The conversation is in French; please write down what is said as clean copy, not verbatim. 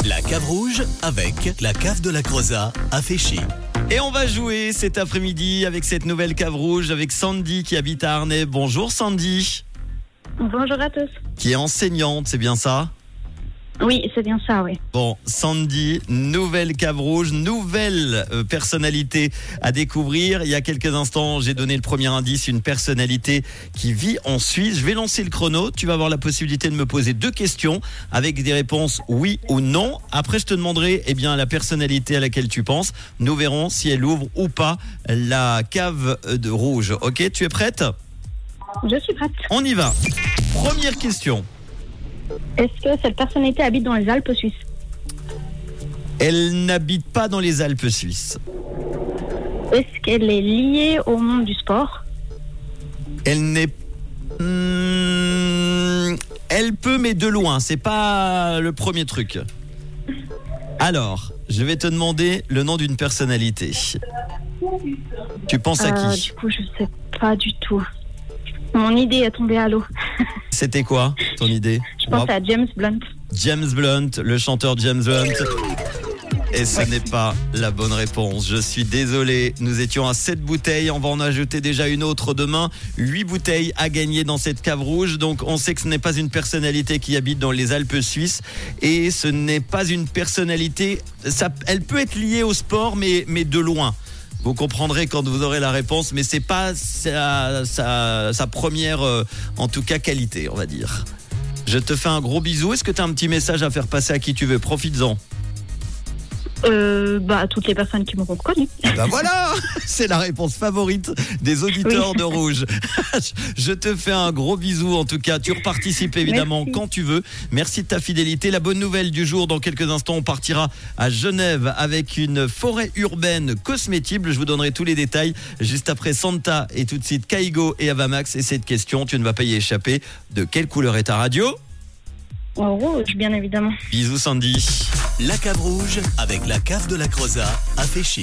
La cave rouge avec la cave de la Crozat à Féchy. Et on va jouer cet après-midi avec cette nouvelle cave rouge avec Sandy qui habite à Arnay. Bonjour Sandy. Bonjour à tous. Qui est enseignante, c'est bien ça ? Oui, c'est bien ça, oui. Bon, Sandy, nouvelle cave rouge, nouvelle personnalité à découvrir. Il y a quelques instants, j'ai donné le premier indice, une personnalité qui vit en Suisse. Je vais lancer le chrono. Tu vas avoir la possibilité de me poser 2 questions avec des réponses oui ou non. Après, je te demanderai la personnalité à laquelle tu penses. Nous verrons si elle ouvre ou pas la cave de rouge. Ok, tu es prête ? Je suis prête. On y va. Première question. Est-ce que cette personnalité habite dans les Alpes suisses? Elle n'habite pas dans les Alpes suisses. Est-ce qu'elle est liée au monde du sport? Elle n'est... Elle peut, mais de loin. C'est pas le premier truc. Alors, je vais te demander le nom d'une personnalité. Tu penses à qui? Du coup, je sais pas du tout. Mon idée est tombée à l'eau. C'était quoi, ton idée? Je pense à James Blunt. James Blunt, le chanteur James Blunt. Et ce n'est pas la bonne réponse. Je suis désolé. Nous étions à 7 bouteilles. On va en ajouter déjà une autre demain. 8 bouteilles à gagner dans cette cave rouge. Donc, on sait que ce n'est pas une personnalité qui habite dans les Alpes suisses. Et ce n'est pas une personnalité... elle peut être liée au sport, mais de loin. Vous comprendrez quand vous aurez la réponse, mais c'est pas sa première, en tout cas, qualité, on va dire. Je te fais un gros bisou. Est-ce que tu as un petit message à faire passer à qui tu veux? Profites-en. À toutes les personnes qui m'auront connu. Voilà, c'est la réponse favorite des auditeurs de Rouge. Je te fais un gros bisou en tout cas. Tu reparticipes évidemment quand tu veux. Merci de ta fidélité. La bonne nouvelle du jour, dans quelques instants, on partira à Genève avec une forêt urbaine cosmétible. Je vous donnerai tous les détails juste après Santa et tout de suite Kaigo et Avamax. Et cette question, tu ne vas pas y échapper. De quelle couleur est ta radio? En rouge, bien évidemment. Bisous Sandy. La cave rouge avec la cave de la Crozat à Féchy.